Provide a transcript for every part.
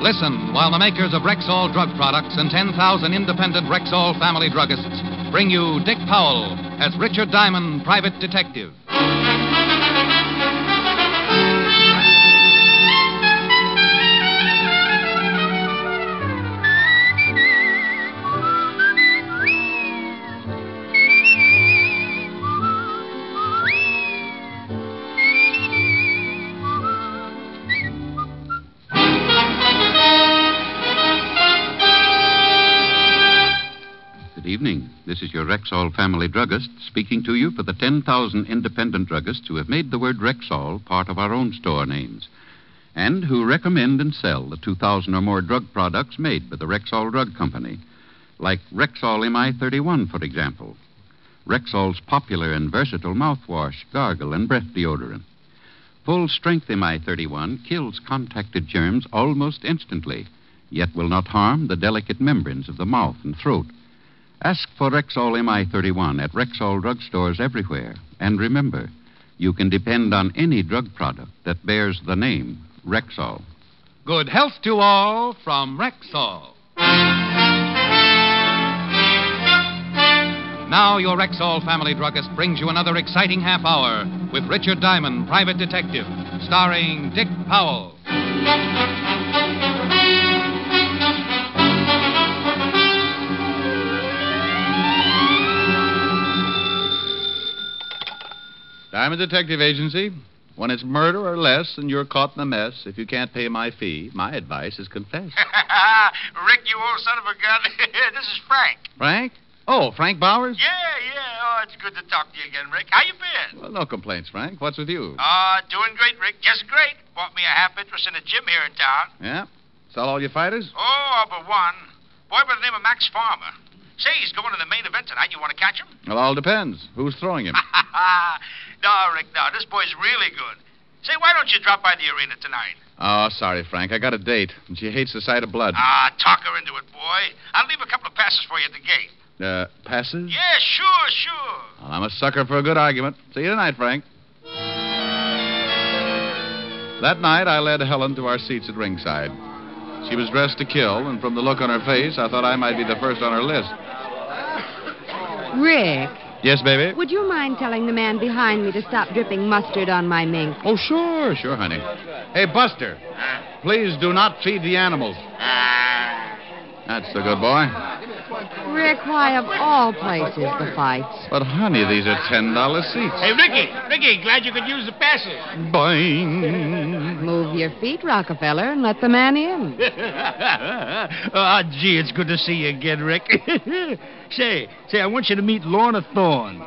Listen while the makers of Rexall drug products and 10,000 independent Rexall family druggists bring you Dick Powell as Richard Diamond, private detective. Evening. This is your Rexall family druggist speaking to you for the 10,000 independent druggists who have made the word Rexall part of our own store names and who recommend and sell the 2,000 or more drug products made by the Rexall Drug Company, like Rexall MI-31, for example, Rexall's popular and versatile mouthwash, gargle, and breath deodorant. Full-strength MI-31 kills contacted germs almost instantly, yet will not harm the delicate membranes of the mouth and throat. Ask for Rexall MI-31 at Rexall drugstores everywhere. And remember, you can depend on any drug product that bears the name Rexall. Good health to all from Rexall. Now your Rexall family druggist brings you another exciting half hour with Richard Diamond, private detective, starring Dick Powell. Diamond Detective Agency. When it's murder or less and you're caught in a mess, if you can't pay my fee, my advice is confess. Rick, you old son of a gun. This is Frank. Frank? Oh, Frank Bowers? Yeah. Oh, it's good to talk to you again, Rick. How you been? Well, no complaints, Frank. What's with you? Doing great, Rick. Just great. Bought me a half interest in a gym here in town. Yeah? Sell all your fighters? Oh, all but one. Boy by the name of Max Farmer. Say, he's going to the main event tonight. You want to catch him? Well, all depends. Who's throwing him? No, Rick, no. This boy's really good. Say, why don't you drop by the arena tonight? Oh, sorry, Frank. I got a date, and she hates the sight of blood. Talk her into it, boy. I'll leave a couple of passes for you at the gate. Passes? Yeah, sure. Well, I'm a sucker for a good argument. See you tonight, Frank. That night, I led Helen to our seats at ringside. She was dressed to kill, and from the look on her face, I thought I might be the first on her list. Rick. Yes, baby? Would you mind telling the man behind me to stop dripping mustard on my mink? Oh, sure, honey. Hey, Buster, please do not feed the animals. That's the good boy. Rick, why of all places the fights? But, honey, these are $10 seats. Hey, Ricky, glad you could use the passes. Boing. Move your feet, Rockefeller, and let the man in. Gee, it's good to see you again, Rick. Say, I want you to meet Lorna Thorne.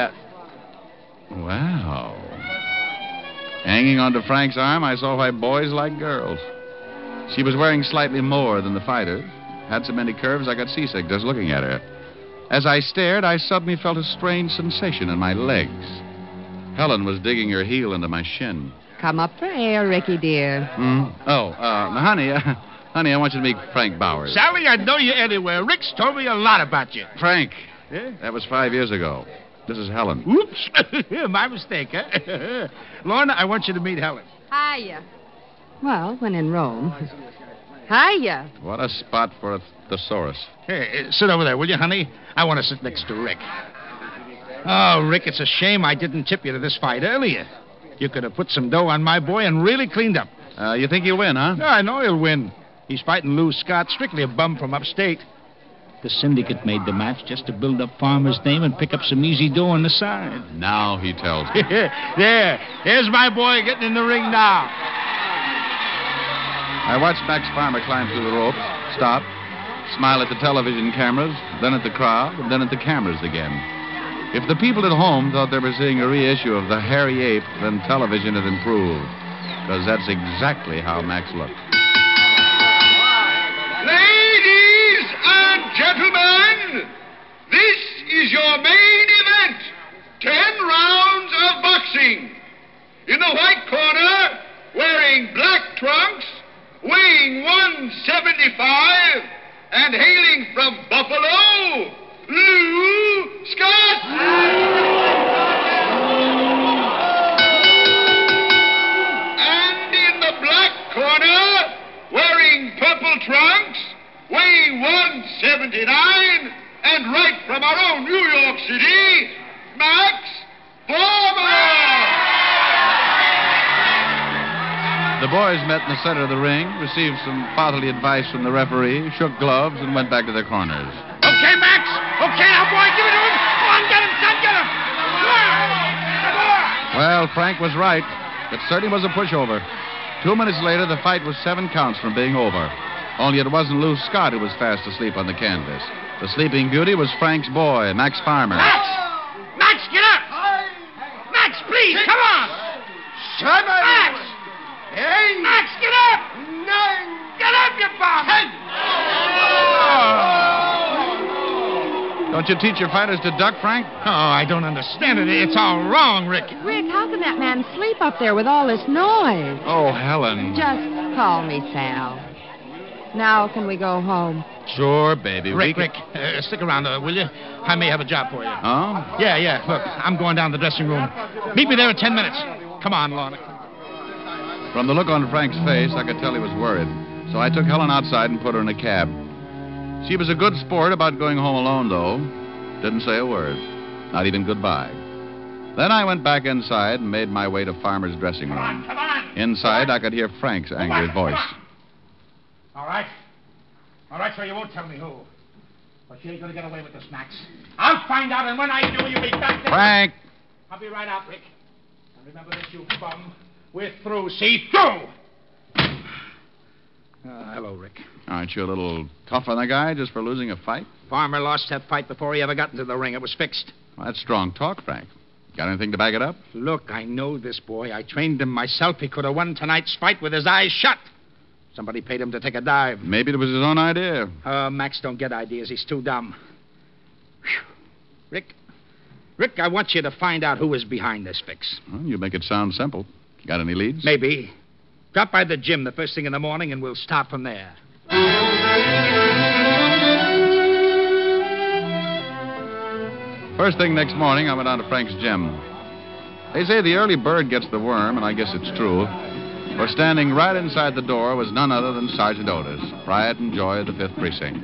Wow. Hanging onto Frank's arm, I saw why boys like girls. She was wearing slightly more than the fighters. Had so many curves I got seasick just looking at her. As I stared, I suddenly felt a strange sensation in my legs. Helen was digging her heel into my shin. Come up for air, Ricky, dear. Honey, I want you to meet Frank Bowers. Sally, I know you anywhere. Rick's told me a lot about you. Frank. Yeah? That was 5 years ago. This is Helen. Oops. My mistake, huh? Lorna, I want you to meet Helen. Hiya. Well, when in Rome. Hiya. What a spot for a thesaurus. Hey, sit over there, will you, honey? I want to sit next to Rick. Oh, Rick, it's a shame I didn't tip you to this fight earlier. You could have put some dough on my boy and really cleaned up. You think he'll win, huh? No, I know he'll win. He's fighting Lou Scott, strictly a bum from upstate. The syndicate made the match just to build up Farmer's name and pick up some easy dough on the side. Now he tells me. There's my boy getting in the ring now. I watched Max Farmer climb through the ropes, stop, smile at the television cameras, then at the crowd, and then at the cameras again. If the people at home thought they were seeing a reissue of The Hairy Ape, then television had improved. Because that's exactly how Max looked. Ladies and gentlemen, this is your main event. 10 rounds of boxing. In the white corner, wearing black trunks, weighing 175, and hailing from Buffalo, Lou Scott. And in the black corner, wearing purple from our own New York City, Max Farmer! The boys met in the center of the ring, received some fatherly advice from the referee, shook gloves, and went back to their corners. Okay, Max. Okay, now, boy, give it to him. Come on, get him, son, get him. Come on. Well, Frank was right. It certainly was a pushover. 2 minutes later, the fight was 7 counts from being over. Only it wasn't Lou Scott who was fast asleep on the canvas. The sleeping beauty was Frank's boy, Max Farmer. Max! Max, get up! Max, please, come on! Max! Hey! Max, get up! Get up, you bum! Don't you teach your fighters to duck, Frank? Oh, I don't understand it. It's all wrong, Rick. Rick, how can that man sleep up there with all this noise? Oh, Helen. Just call me Sal. Now can we go home? Sure, baby. Rick, stick around, will you? I may have a job for you. Oh? Yeah. Look, I'm going down to the dressing room. Meet me there in 10 minutes. Come on, Lorna. From the look on Frank's face, I could tell he was worried. So I took Helen outside and put her in a cab. She was a good sport about going home alone, though. Didn't say a word. Not even goodbye. Then I went back inside and made my way to Farmer's dressing room. Come on. Inside, I could hear Frank's angry voice. All right, so you won't tell me who. But you ain't going to get away with this, Max. I'll find out, and when I do, you'll be back there. Frank! I'll be right out, Rick. And remember this, you bum. We're through. See? Through! Hello, Rick. Aren't you a little tough on the guy just for losing a fight? Farmer lost that fight before he ever got into the ring. It was fixed. Well, that's strong talk, Frank. Got anything to back it up? Look, I know this boy. I trained him myself. He could have won tonight's fight with his eyes shut. Somebody paid him to take a dive. Maybe it was his own idea. Max don't get ideas. He's too dumb. Whew. Rick, I want you to find out who is behind this fix. Well, you make it sound simple. You got any leads? Maybe. Drop by the gym the first thing in the morning, and we'll start from there. First thing next morning, I went down to Frank's gym. They say the early bird gets the worm, and I guess it's true. For standing right inside the door was none other than Sergeant Otis, pride and joy of the 5th Precinct.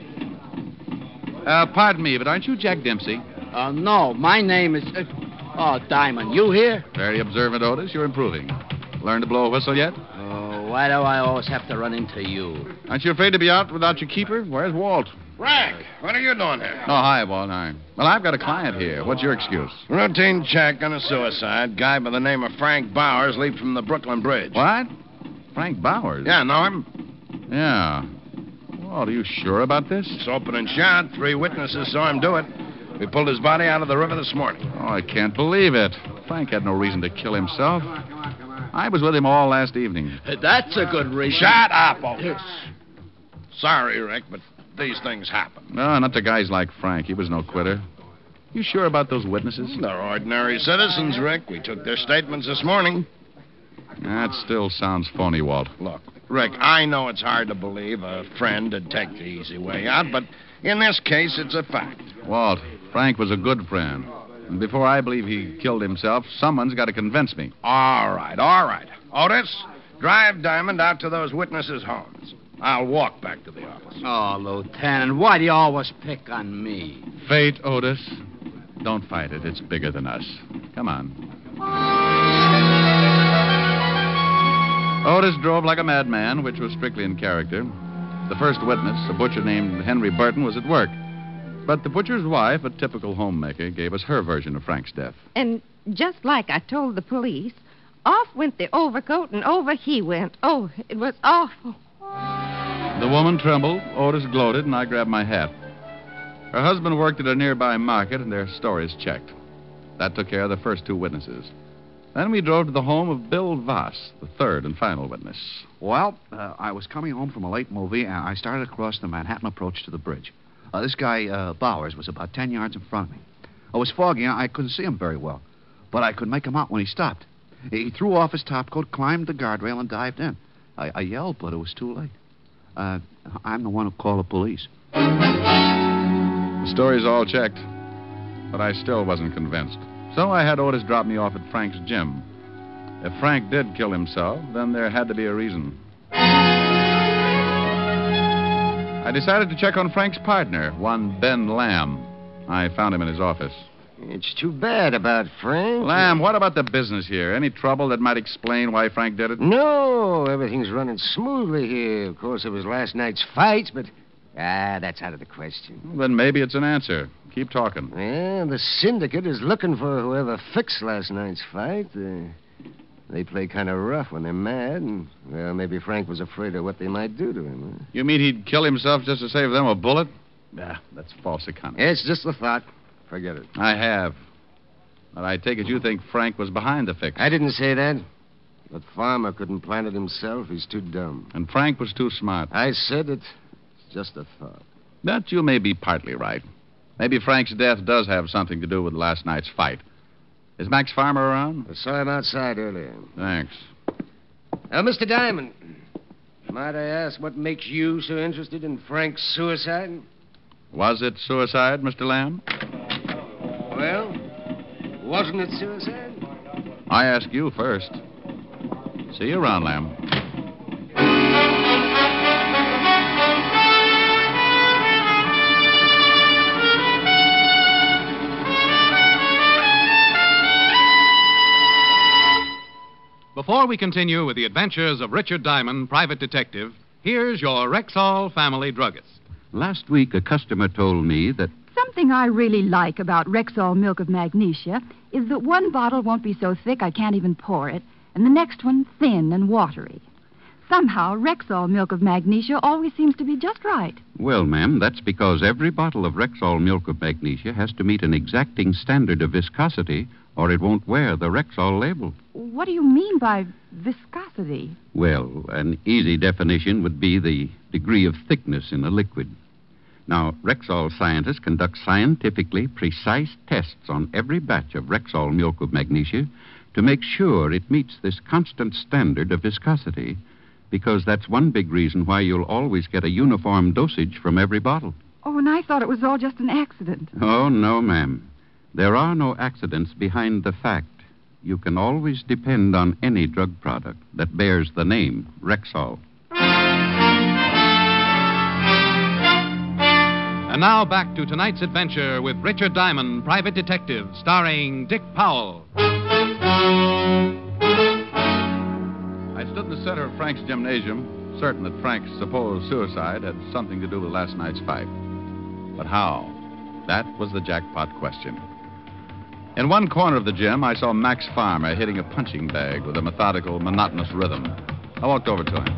Pardon me, but aren't you Jack Dempsey? No, my name is... Diamond. You here? Very observant, Otis. You're improving. Learned to blow a whistle yet? Why do I always have to run into you? Aren't you afraid to be out without your keeper? Where's Walt? Frank, what are you doing here? Oh, hi, Walt. Hi. Well, I've got a client here. What's your excuse? Routine check on a suicide. Guy by the name of Frank Bowers leaped from the Brooklyn Bridge. What? Frank Bowers? Yeah, know him? Yeah. Walt, are you sure about this? It's open and shut. 3 witnesses saw him do it. We pulled his body out of the river this morning. Oh, I can't believe it. Frank had no reason to kill himself. I was with him all last evening. That's a good reason. Shut up, Otis. Sorry, Rick, but these things happen. No, not to guys like Frank. He was no quitter. You sure about those witnesses? They're ordinary citizens, Rick. We took their statements this morning. That still sounds phony, Walt. Look, Rick, I know it's hard to believe a friend would take the easy way out, but in this case, it's a fact. Walt, Frank was a good friend. And before I believe he killed himself, someone's got to convince me. All right. Otis, drive Diamond out to those witnesses' homes. I'll walk back to the office. Oh, Lieutenant, why do you always pick on me? Fate, Otis. Don't fight it. It's bigger than us. Come on. Otis drove like a madman, which was strictly in character. The first witness, a butcher named Henry Burton, was at work. But the butcher's wife, a typical homemaker, gave us her version of Frank's death. And just like I told the police, off went the overcoat and over he went. Oh, it was awful. The woman trembled, Otis gloated, and I grabbed my hat. Her husband worked at a nearby market, and their stories checked. That took care of the first 2 witnesses. Then we drove to the home of Bill Voss, the third and final witness. Well, I was coming home from a late movie, and I started across the Manhattan approach to the bridge. This guy, Bowers, was about 10 yards in front of me. It was foggy, and I couldn't see him very well. But I could make him out when he stopped. He threw off his topcoat, climbed the guardrail, and dived in. I yelled, but it was too late. I'm the one who called the police. The stories all checked, but I still wasn't convinced. So I had Otis drop me off at Frank's gym. If Frank did kill himself, then there had to be a reason. I decided to check on Frank's partner, one Ben Lamb. I found him in his office. It's too bad about Frank. Lamb, what about the business here? Any trouble that might explain why Frank did it? No, everything's running smoothly here. Of course, it was last night's fight, but that's out of the question. Well, then maybe it's an answer. Keep talking. Well, the syndicate is looking for whoever fixed last night's fight. They play kind of rough when they're mad, and, well, maybe Frank was afraid of what they might do to him. Huh? You mean he'd kill himself just to save them a bullet? That's false economy. It's just a thought. Forget it. I have. But I take it you think Frank was behind the fix. I didn't say that. But Farmer couldn't plan it himself. He's too dumb. And Frank was too smart. I said it's just a thought. That you may be partly right. Maybe Frank's death does have something to do with last night's fight. Is Max Farmer around? I saw him outside earlier. Thanks. Mr. Diamond, might I ask what makes you so interested in Frank's suicide? Was it suicide, Mr. Lamb? Well, wasn't it suicide? I ask you first. See you around, Lamb. Before we continue with the adventures of Richard Diamond, private detective, here's your Rexall family druggist. Last week, a customer told me that something I really like about Rexall Milk of Magnesia is that one bottle won't be so thick I can't even pour it, and the next one thin and watery. Somehow, Rexall Milk of Magnesia always seems to be just right. Well, ma'am, that's because every bottle of Rexall Milk of Magnesia has to meet an exacting standard of viscosity, or it won't wear the Rexall label. What do you mean by viscosity? Well, an easy definition would be the degree of thickness in a liquid. Now, Rexall scientists conduct scientifically precise tests on every batch of Rexall Milk of Magnesia to make sure it meets this constant standard of viscosity, because that's one big reason why you'll always get a uniform dosage from every bottle. Oh, and I thought it was all just an accident. Oh, no, ma'am. There are no accidents behind the fact. You can always depend on any drug product that bears the name Rexall. And now back to tonight's adventure with Richard Diamond, private detective, starring Dick Powell. I stood in the center of Frank's gymnasium, certain that Frank's supposed suicide had something to do with last night's fight. But how? That was the jackpot question. In one corner of the gym, I saw Max Farmer hitting a punching bag with a methodical, monotonous rhythm. I walked over to him.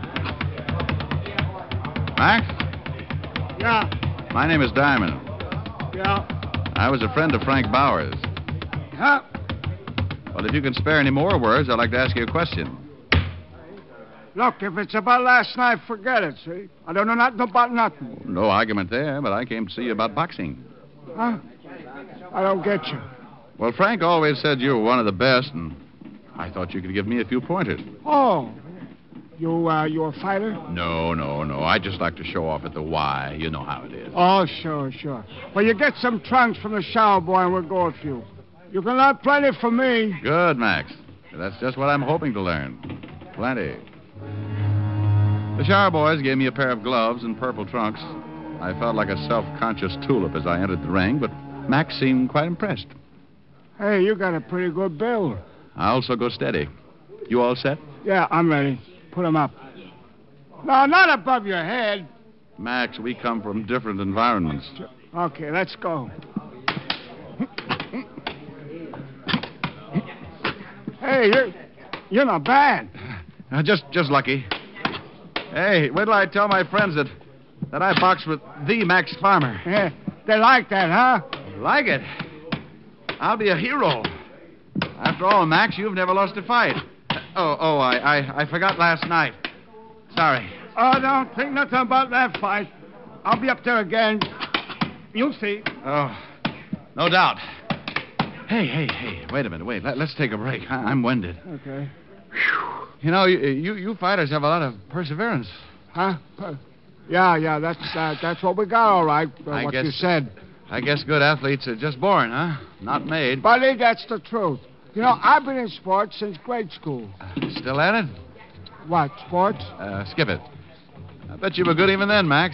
Max? Yeah. My name is Diamond. Yeah. I was a friend of Frank Bowers. Huh? Well, if you can spare any more words, I'd like to ask you a question. Look, if it's about last night, forget it, see? I don't know nothing about nothing. No argument there, but I came to see you about boxing. Huh? I don't get you. Well, Frank always said you were one of the best, and I thought you could give me a few pointers. Oh. You a fighter? No. I just like to show off at the Y. You know how it is. Oh, sure. Well, you get some trunks from the shower boy, and we'll go with you. You can learn plenty from me. Good, Max. That's just what I'm hoping to learn. Plenty. The shower boys gave me a pair of gloves and purple trunks. I felt like a self-conscious tulip as I entered the ring, but Max seemed quite impressed. Hey, you got a pretty good build. I also go steady. You all set? Yeah, I'm ready. Put 'em up. No, not above your head. Max, we come from different environments. Okay, let's go. Hey, you're not bad. Just lucky. Hey, wait till I tell my friends that I boxed with the Max Farmer. Yeah, they like that, huh? Like it? I'll be a hero. After all, Max, you've never lost a fight. I forgot last night. Sorry. Oh, don't think nothing about that fight. I'll be up there again. You'll see. Oh, no doubt. Hey, wait a minute. Let's take a break. I'm winded. Okay. Whew. You know, you fighters have a lot of perseverance. Huh? Yeah, that's what we got, all right, what you said. I guess good athletes are just born, huh? Not made. Buddy, that's the truth. You know, I've been in sports since grade school. Still at it? What, sports? Skip it. I bet you were good even then, Max.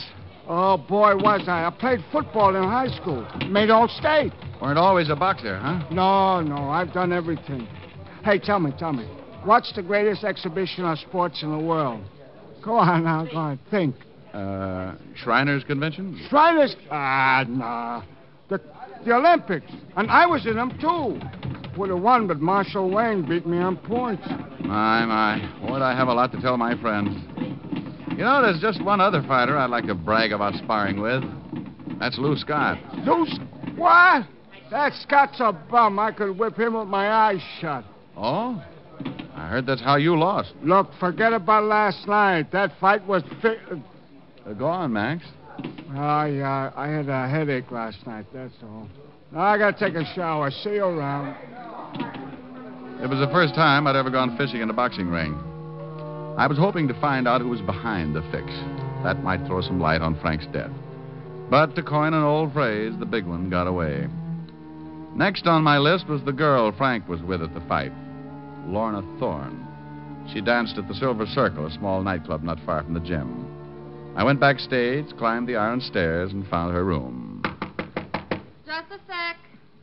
Oh, boy, was I. I played football in high school. Made all state. Weren't always a boxer, huh? No, I've done everything. Hey, tell me. What's the greatest exhibition of sports in the world? Go on now, go on. Think. Shriners Convention? Shriners? Nah. The Olympics. And I was in them, too. Would have won, but Marshall Wayne beat me on points. My. Boy, I have a lot to tell my friends. You know, there's just one other fighter I'd like to brag about sparring with. That's Lou Scott. What? That Scott's a bum. I could whip him with my eyes shut. Oh? I heard that's how you lost. Look, forget about last night. That fight was... Go on, Max. Yeah, I had a headache last night, that's all. Now I gotta take a shower. See you around. It was the first time I'd ever gone fishing in a boxing ring. I was hoping to find out who was behind the fix. That might throw some light on Frank's death. But to coin an old phrase, the big one got away. Next on my list was the girl Frank was with at the fight, Lorna Thorne. She danced at the Silver Circle, a small nightclub not far from the gym. I went backstage, climbed the iron stairs, and found her room. Just a sec.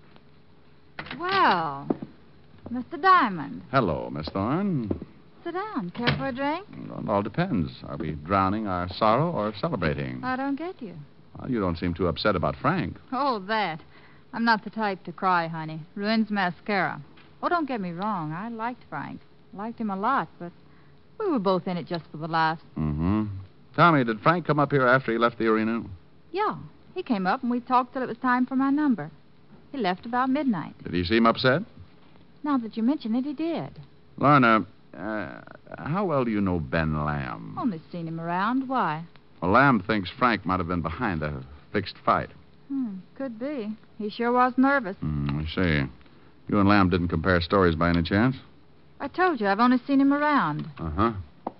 Well, Mr. Diamond. Hello, Miss Thorne. Sit down. Care for a drink? It all depends. Are we drowning our sorrow or celebrating? I don't get you. Well, you don't seem too upset about Frank. Oh, that. I'm not the type to cry, honey. Ruins mascara. Oh, don't get me wrong. I liked Frank. Liked him a lot, but we were both in it just for the laughs. Mm-hmm. Tommy, did Frank come up here after he left the arena? Yeah. He came up and we talked till it was time for my number. He left about midnight. Did he seem upset? Now that you mention it, he did. Lorna, how well do you know Ben Lamb? Only seen him around. Why? Well, Lamb thinks Frank might have been behind the fixed fight. Could be. He sure was nervous. I see. You and Lamb didn't compare stories by any chance? I told you, I've only seen him around. Uh-huh.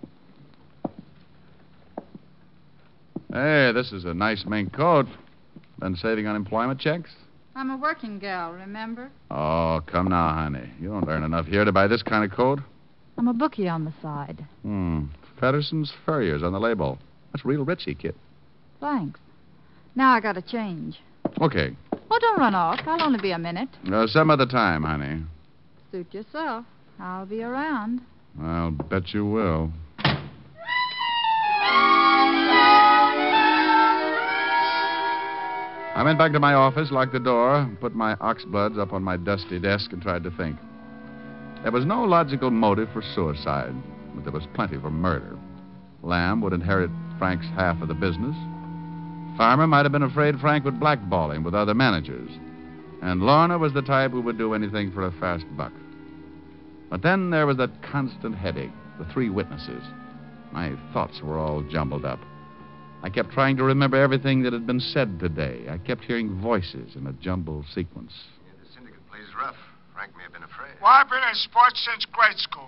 Hey, this is a nice mink coat. Been saving on employment checks? I'm a working gal, remember? Oh, come now, honey. You don't earn enough here to buy this kind of coat. I'm a bookie on the side. Fedderson's Furriers on the label. That's real ritzy, kid. Thanks. Now I gotta change. Okay. Oh, don't run off. I'll only be a minute. Some other time, honey. Suit yourself. I'll be around. I'll bet you will. I went back to my office, locked the door, put my oxbloods up on my dusty desk, and tried to think. There was no logical motive for suicide, but there was plenty for murder. Lamb would inherit Frank's half of the business. Farmer might have been afraid Frank would blackball him with other managers. And Lorna was the type who would do anything for a fast buck. But then there was that constant headache, the three witnesses. My thoughts were all jumbled up. I kept trying to remember everything that had been said today. I kept hearing voices in a jumbled sequence. Yeah, the syndicate plays rough. Frank may have been afraid. Well, I've been in sports since grade school.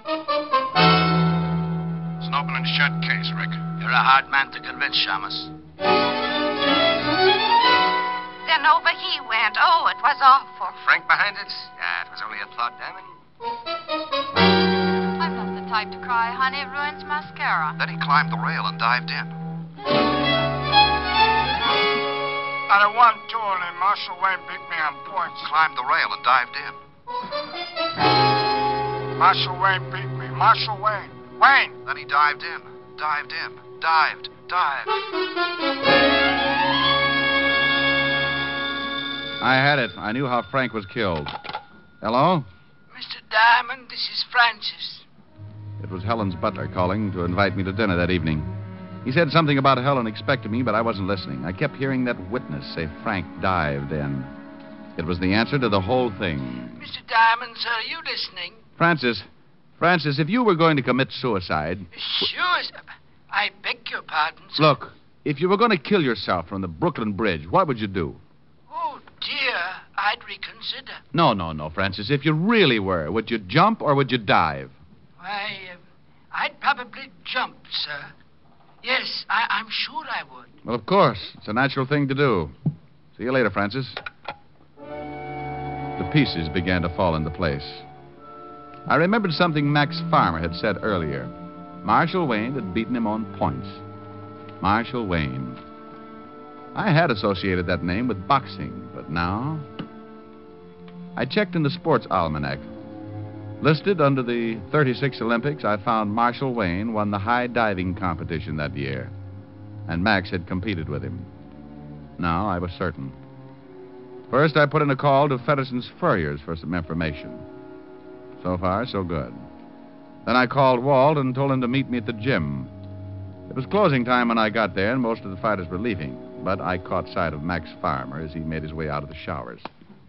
It's an open and shut case, Rick. You're a hard man to convince, Shamus. Then over he went. Oh, it was awful. Frank behind it? Yeah, it was only a plot, Diamond. I'm not the type to cry, honey. It ruins mascara. Then he climbed the rail and dived in. I won, too, and Marshall Wayne beat me on points. Climbed the rail and dived in. Marshall Wayne beat me. Marshall Wayne. Wayne! Then he dived in. Dived. I had it. I knew how Frank was killed. Hello? Mr. Diamond, this is Francis. It was Helen's butler calling to invite me to dinner that evening. He said something about Helen expecting me, but I wasn't listening. I kept hearing that witness say Frank dived in. It was the answer to the whole thing. Mr. Diamond, sir, are you listening? Francis, if you were going to commit suicide... Sure, sir. I beg your pardon, sir. Look, if you were going to kill yourself from the Brooklyn Bridge, what would you do? Oh, dear, I'd reconsider. No, Francis. If you really were, would you jump or would you dive? Why, I'd probably jump, sir. Yes, I'm sure I would. Well, of course. It's a natural thing to do. See you later, Francis. The pieces began to fall into place. I remembered something Max Farmer had said earlier. Marshall Wayne had beaten him on points. Marshall Wayne. I had associated that name with boxing, but now... I checked in the sports almanac. Listed under the 36 Olympics, I found Marshall Wayne won the high diving competition that year, and Max had competed with him. Now I was certain. First, I put in a call to Fedderson's Furriers for some information. So far, so good. Then I called Walt and told him to meet me at the gym. It was closing time when I got there, and most of the fighters were leaving, but I caught sight of Max Farmer as he made his way out of the showers.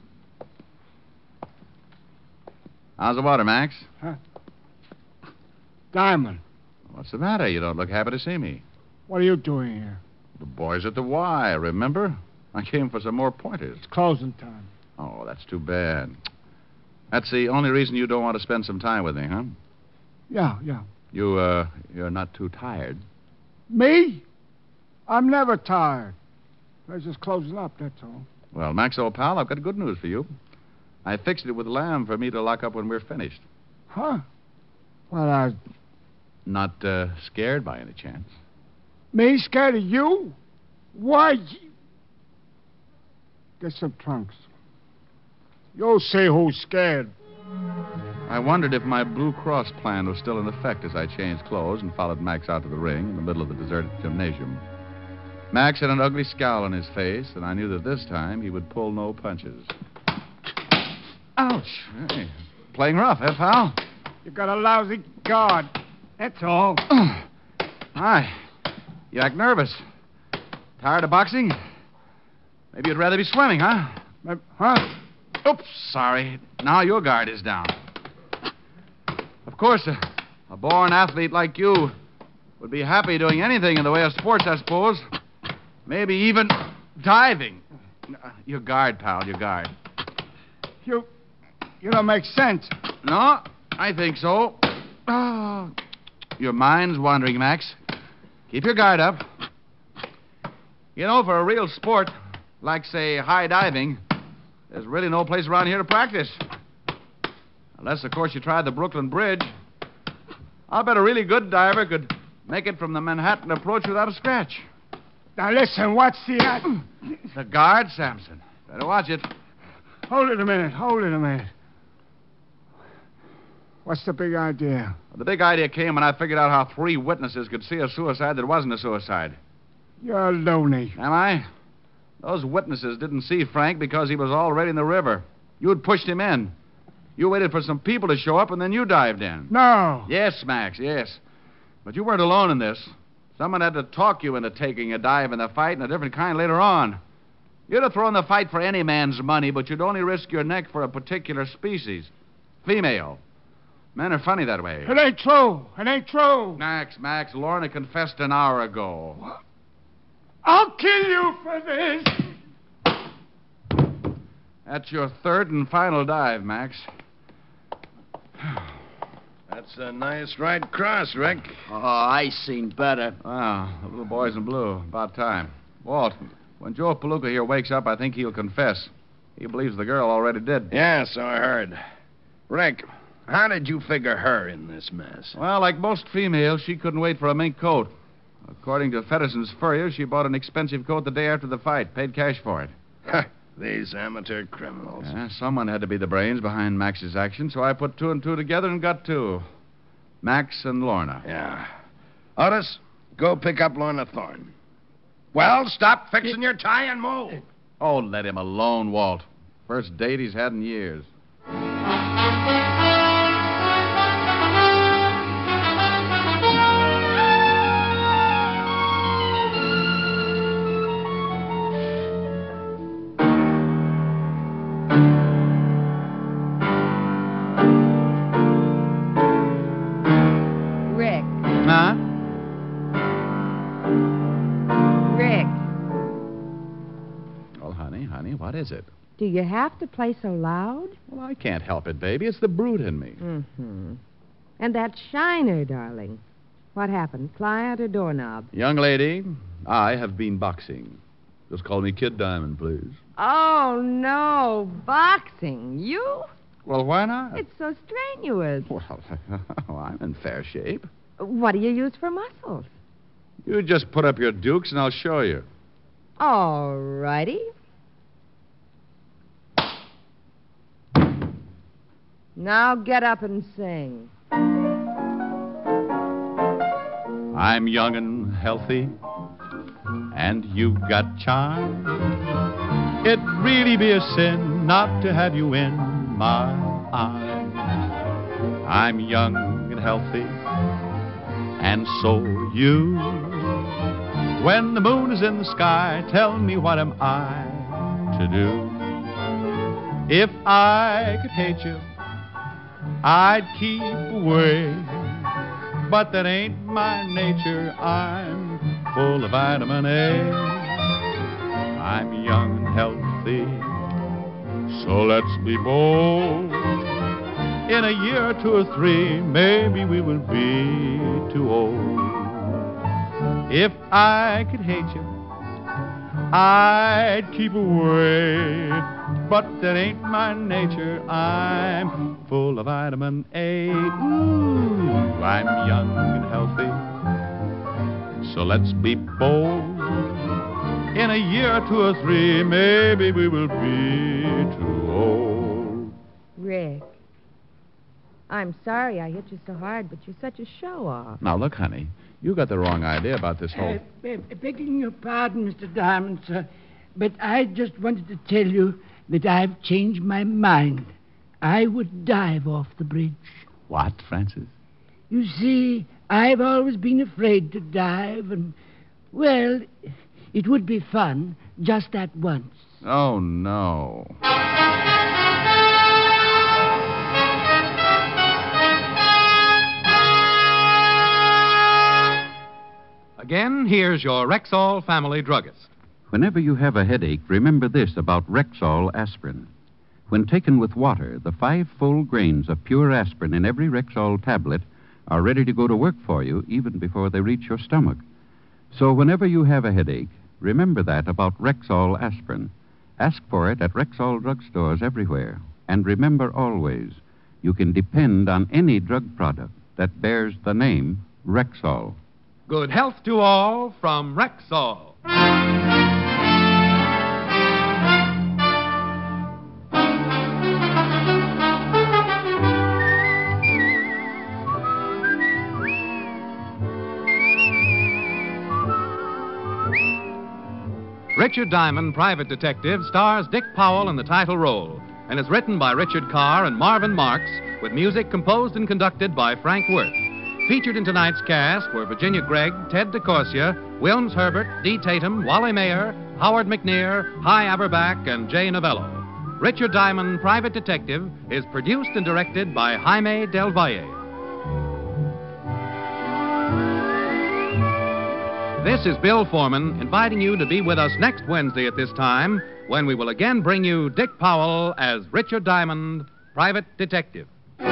How's the water, Max? Huh? Diamond, What's the matter? You don't look happy to see me. what are you doing here? The boys at the Y, remember? I came for some more pointers. It's closing time. Oh, that's too bad. That's the only reason you don't want to spend some time with me, huh? Yeah. You're not too tired. Me? I'm never tired. Place is closing up, that's all. Well, Max, old pal, I've got good news for you. I fixed it with Lamb for me to lock up when we're finished. Huh? Well, Not scared by any chance? me scared of you? Why? Get some trunks. You'll see who's scared. I wondered if my Blue Cross plan was still in effect as I changed clothes and followed Max out to the ring in the middle of the deserted gymnasium. Max had an ugly scowl on his face, and I knew that this time he would pull no punches. Ouch. Hey, playing rough, eh, pal? You got a lousy guard. That's all. Hi. You act nervous. Tired of boxing? Maybe you'd rather be swimming, huh? Huh? Oops, sorry. Now your guard is down. Of course, a born athlete like you would be happy doing anything in the way of sports, I suppose. Maybe even diving. Your guard, pal, your guard. You don't make sense. No, I think so. Oh, your mind's wandering, Max. Keep your guard up. You know, for a real sport, like, say, high diving, there's really no place around here to practice. Unless, of course, you tried the Brooklyn Bridge. I'll bet a really good diver could make it from the Manhattan approach without a scratch. Now, listen, what's the... The guard, Samson. Better watch it. Hold it a minute. What's the big idea? The big idea came when I figured out how 3 witnesses could see a suicide that wasn't a suicide. You're loony. Am I? Those witnesses didn't see Frank because he was already in the river. You'd pushed him in. You waited for some people to show up, and then you dived in. No. Yes, Max, yes. But you weren't alone in this. Someone had to talk you into taking a dive in the fight, and a different kind later on. You'd have thrown the fight for any man's money, but you'd only risk your neck for a particular species. Female. Men are funny that way. It ain't true. Max, Lorna confessed an hour ago. What? I'll kill you for this. That's your 3rd and final dive, Max. That's a nice right cross, Rick. Oh, I seen better. Ah, the little boy's in blue. About time. Walt, when Joe Palooka here wakes up, I think he'll confess. He believes the girl already did. Yeah, so I heard. Rick, how did you figure her in this mess? Well, like most females, she couldn't wait for a mink coat. According to Fedderson's Furrier, she bought an expensive coat the day after the fight, paid cash for it. These amateur criminals. Yeah, someone had to be the brains behind Max's action, so I put 2 and 2 together and got 2. Max and Lorna. Yeah. Otis, go pick up Lorna Thorne. Well, stop fixing your tie and move. Oh, let him alone, Walt. First date he's had in years. What is it? Do you have to play so loud? Well, I can't help it, baby. It's the brute in me. Mm-hmm. And that shiner, darling. What happened? Client or doorknob? Young lady, I have been boxing. Just call me Kid Diamond, please. Oh, no. Boxing? You? Well, why not? It's so strenuous. Well, I'm in fair shape. What do you use for muscles? You just put up your dukes and I'll show you. All righty. Now get up and sing. I'm young and healthy, and you've got charm. It'd really be a sin not to have you in my arms. I'm young and healthy, and so are you. When the moon is in the sky, tell me what am I to do? If I could hate you, I'd keep away. But that ain't my nature. I'm full of vitamin A. I'm young and healthy, so let's be bold. In a year or 2 or 3, maybe we will be too old. If I could hate you, I'd keep away. But that ain't my nature. I'm full of vitamin A. Ooh, I'm young and healthy, so let's be bold. In a year or 2 or 3, maybe we will be too old. Rick, I'm sorry I hit you so hard, but you're such a show-off. Now, look, honey, you got the wrong idea about this whole... Begging your pardon, Mr. Diamond, sir, but I just wanted to tell you that I've changed my mind. I would dive off the bridge. What, Francis? You see, I've always been afraid to dive, and, well, it would be fun just that once. Oh, no. Again, here's your Rexall family druggist. Whenever you have a headache, remember this about Rexall aspirin. When taken with water, the 5 full grains of pure aspirin in every Rexall tablet are ready to go to work for you even before they reach your stomach. So whenever you have a headache, remember that about Rexall aspirin. Ask for it at Rexall drugstores everywhere. And remember always, you can depend on any drug product that bears the name Rexall. Good health to all from Rexall. Richard Diamond, Private Detective, stars Dick Powell in the title role and is written by Richard Carr and Marvin Marks with music composed and conducted by Frank Worth. Featured in tonight's cast were Virginia Gregg, Ted DeCorsia, Wilms Herbert, Dee Tatum, Wally Mayer, Howard McNear, Hy Aberback, and Jay Novello. Richard Diamond, Private Detective, is produced and directed by Jaime Del Valle. This is Bill Foreman inviting you to be with us next Wednesday at this time when we will again bring you Dick Powell as Richard Diamond, Private Detective.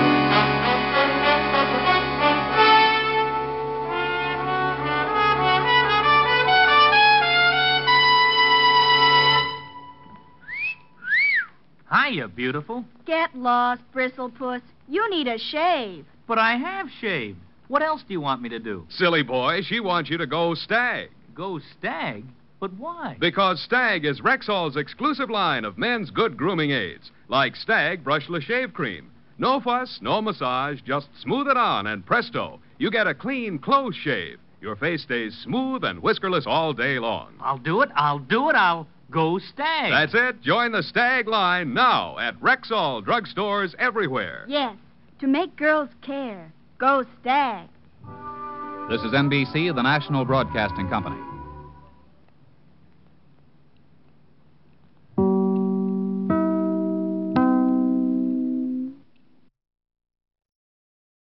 Hiya, beautiful. Get lost, Bristlepuss. You need a shave. But I have shaved. What else do you want me to do? Silly boy, she wants you to go Stag. Go Stag? But why? Because Stag is Rexall's exclusive line of men's good grooming aids, like Stag Brushless Shave Cream. No fuss, no massage, just smooth it on, and presto, you get a clean, close shave. Your face stays smooth and whiskerless all day long. I'll do it. I'll go Stag. That's it. Join the Stag line now at Rexall drugstores everywhere. Yes, to make girls care. Go Stag. This is NBC, the National Broadcasting Company.